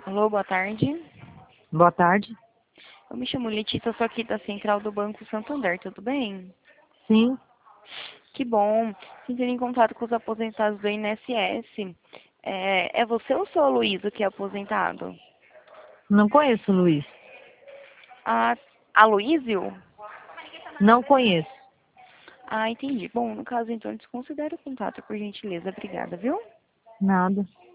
Alô, boa tarde. Boa tarde. Eu me chamo Letícia, eu sou aqui da Central do Banco Santander, tudo bem? Sim, Que bom. Entrei em contato com os aposentados do INSS. É você ou o seu Aloysio que é aposentado? não conheço o Luiz. Ah, Aloysio? Não conheço. Ah, entendi. Bom, no caso, então, desconsidere o contato, por gentileza. Obrigada, viu? Nada.